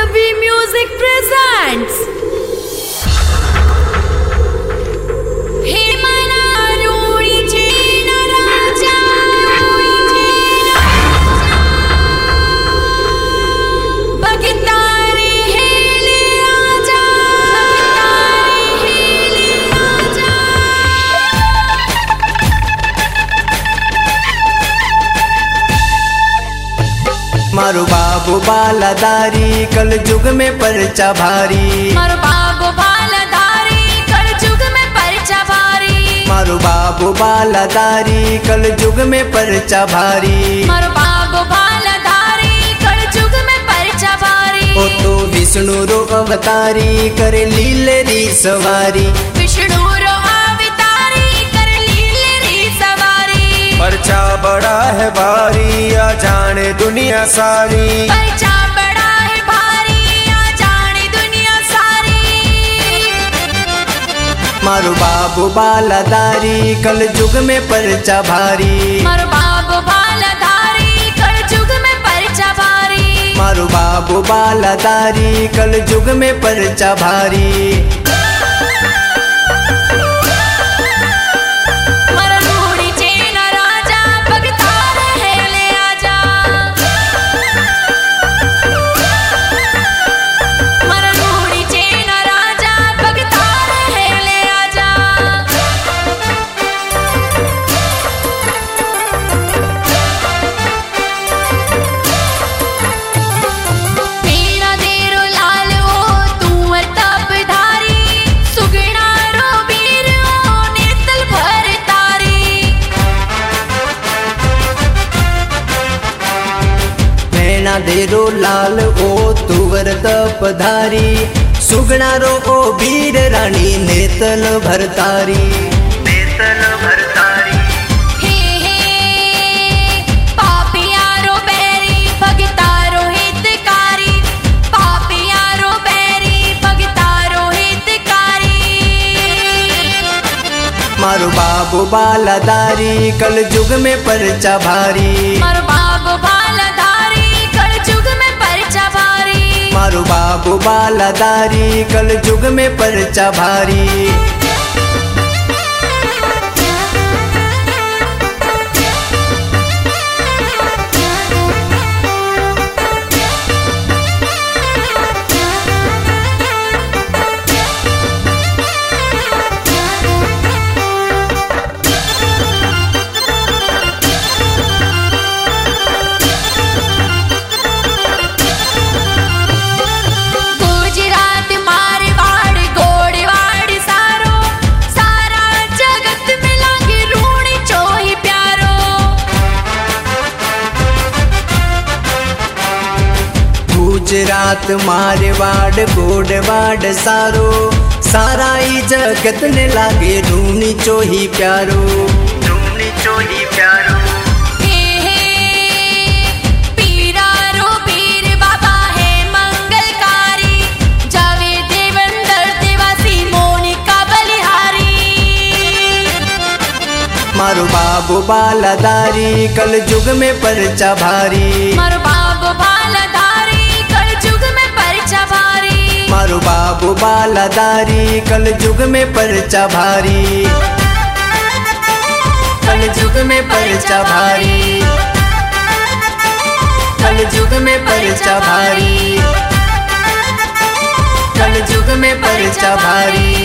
V Music presents मारो बाबू बालाधारी कल युग में परचा भारी। मारो बाबू बालाधारी कल युग में परचा भारी। मारो बाबू बालाधारी कल युग में परचा भारी। मारो बाबू बालाधारी कल युग में परचा भारी। ओ तो विष्णु रो अवतारी करे लीले री सवारी। विष्णु रो अवतारी करे लीले री सवारी। परचा बड़ा है भारी आ जाने दुनिया सारी। परचा बड़ा है भारी आ जाने दुनिया सारी। मारो बाबू बालाधारी कल युग में परचा भारी। मारो बाबू बालाधारी कल युग में परचा भारी। मारो बाबू बालाधारी कल युग में परचा भारी। देरो लाल ओ तुवर तपधारी। सुगना रो ओ वीर रानी नेतल भरतारी। नेतल भरतारी हे हे पापिया रो बैरी भगता रो हितकारी। पापिया रो बैरी भगता रो हितकारी। मारो बाबू बालाधारी कल युग में परचा भारी। मारो बाबू बालाधारी कल युग में परचा भारी। मारो बाबू बालाधारी कल युग में परचा भारी। गुजरात मारवाड़ गोडवाड़ सारो सारा ही जगत ने लागे रूनी चोही प्यारो। रूनी चोही प्यारो हे हे पीरा रो पीर बाबा है मंगलकारी। जावे देवंदर देवासी मोनिका बलिहारी। मारो बाबू बालाधारी कल युग में परचा भारी। मारो बाबू बालाधारी कल युग में परचा भारी। मारो बाबू बालाधारी कल युग में परचा भारी। कल युग में परचा भारी। कल युग में परचा भारी। कल युग में परचा भारी।